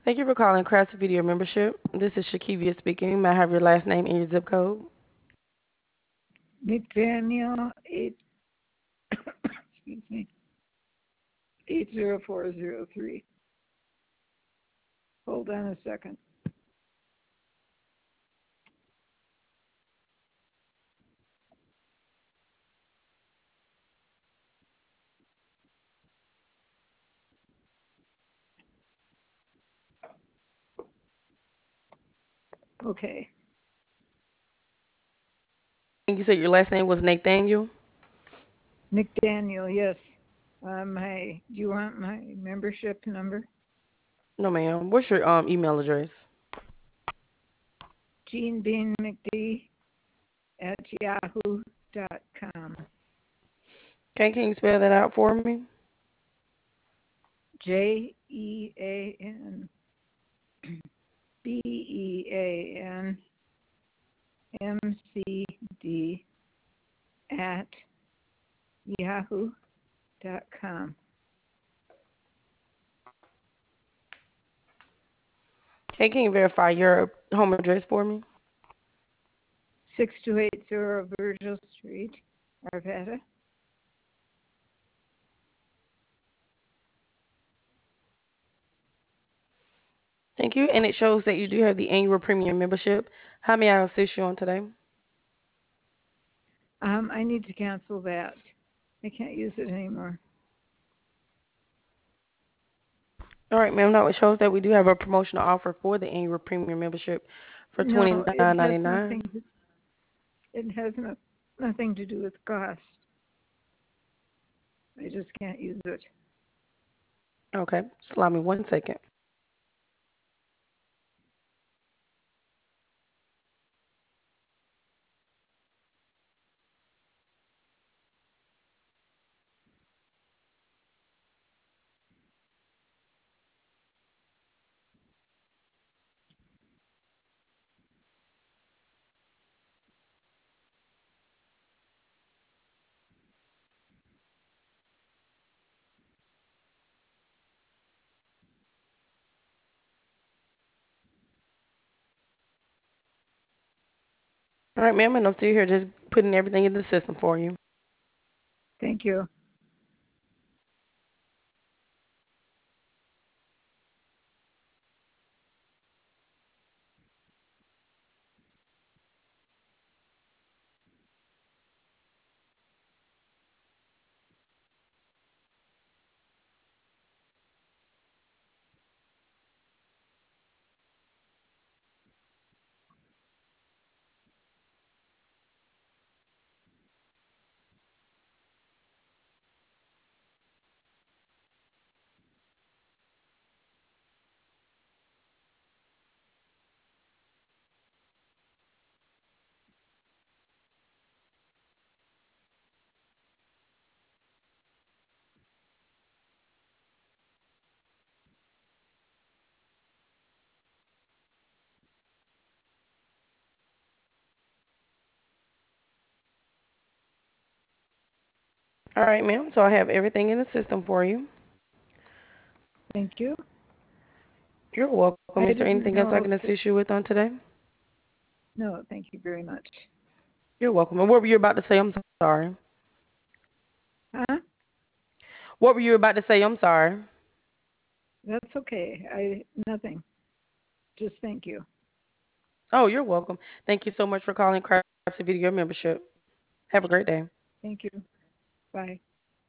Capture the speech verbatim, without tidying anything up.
Thank you for calling Crafts Video Membership. This is Shakivia speaking. May I have your last name and your zip code? McDaniel eight excuse me eight zero four zero three. Hold on a second. Okay. And you said your last name was Nathaniel? McDaniel, yes. Uh, my do you want my membership number? No, ma'am. What's your um email address? Jean Bean McD at yahoo dot com. Okay, can you spell that out for me? J E A N B E A N M C D at yahoo dot com. Okay, can you verify your home address for me? six two eight zero Virgil Street, Arvada. Thank you. And it shows that you do have the annual premium membership. How may I assist you on today? Um, I need to cancel that. I can't use it anymore. All right, ma'am. No, it shows that we do have a promotional offer for the annual premium membership for No, twenty it nine has ninety nothing. nine. To, it has no, nothing to do with cost. I just can't use it. Okay, just allow me one second. All right, ma'am, and I'm still here just putting everything in the system for you. Thank you. All right, ma'am. So I have everything in the system for you. Thank you. You're welcome. I Is there didn't anything else I know can if it, assist you with on today? no, thank you very much. You're welcome. And what were you about to say? I'm sorry. Huh? What were you about to say? I'm sorry. That's okay. I nothing. Just thank you. Oh, you're welcome. Thank you so much for calling Crafts Video Membership. Have a great day. Thank you. Bye.